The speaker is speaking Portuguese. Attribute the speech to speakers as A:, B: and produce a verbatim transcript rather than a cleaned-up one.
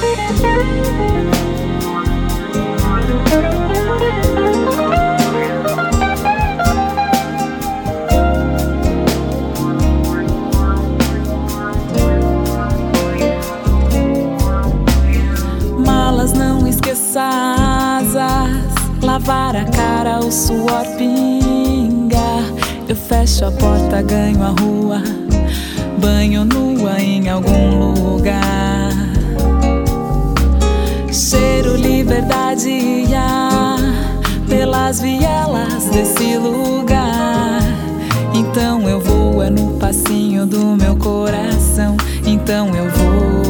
A: Malas, não esqueça asas, lavar a cara, o suor pinga. Eu fecho a porta, ganho a rua, banho nua em algum lugar. Cheiro, liberdade ia pelas vielas desse lugar. Então eu vou, é no passinho do meu coração. Então eu vou.